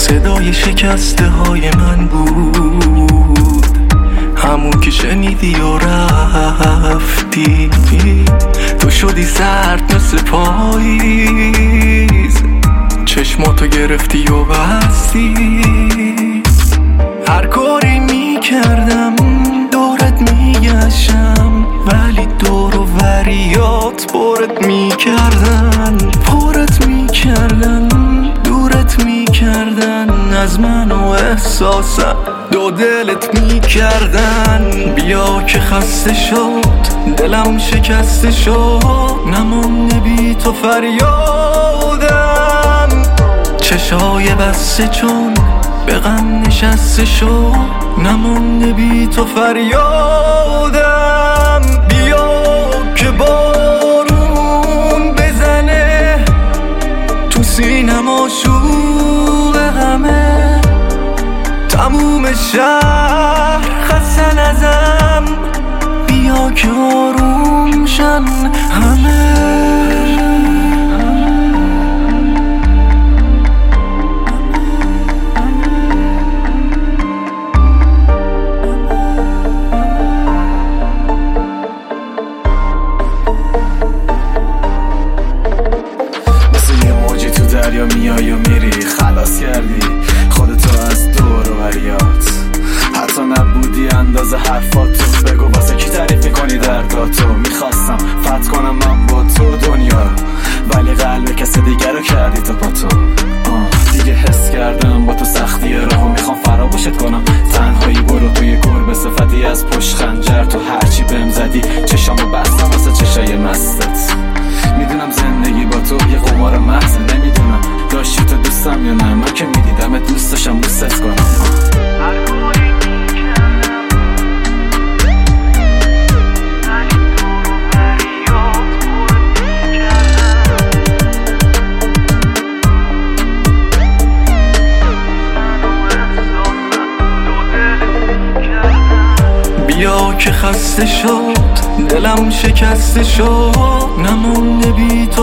صدای شکسته های من بود، همون که شنیدی و رفتی. تو شدی سرد مثل پاییز، چشماتو گرفتی و بستی. هر کاری میکردم دورت میگشتم، ولی دور و وریات پرت میکردن، دورت میکردن از من و احساسم دو دلت میکردن. بیا که خسته شد دلم شکسته شد، نمونده بی تو فریادم. چشای بسته چون به غم نشسته شد، نمونده بی تو فریادم. بیا که بارون بزنه تو سینم آشوب غمه، تموم شهر خستن ازم، بیا که آروم شن همه. دریا میای و میری، خلاص کردی خودتو از دور و بریات. حتی نبودی اندازه حرفاتو، بگو واسه کی تعریف میکنی درداتو. میخواستم فتح کنم من با تو دنیا رو، ولی قلب کسی دیگر رو کردی تو با تو. دیگه حس کردم با تو سختی راهو، میخوام فراموشت کنم تنهایی. برو توی گربه صفتی از پشت خنجر، تو هرچی بهم زدی چشامو بستم واسه چشای مستت. میدونم زندگی با تو یه قمار محض، نمیدونم داشتی تو دوستم یا نه. من که میدیدم دوست داشتم دوستت کنم. بیا که خسته شد دلم شکسته شد، نمونده بی تو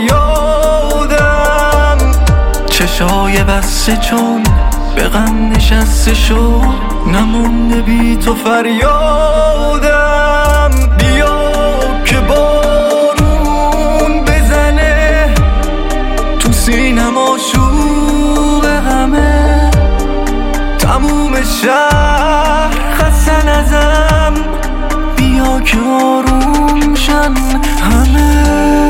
فریادم. چشای بسته چون به غم نشسته شد، نمونده بی تو فریادم. بیا که بارون بزنه تو سینم آشوب غمه، تموم شهر خستن ازم، بیا که آروم شن همه.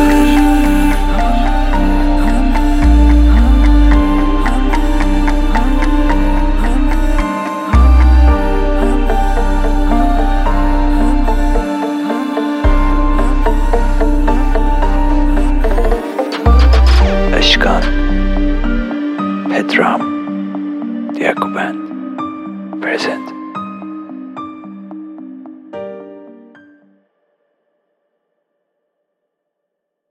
اشکان پدرام دیاکوبند present.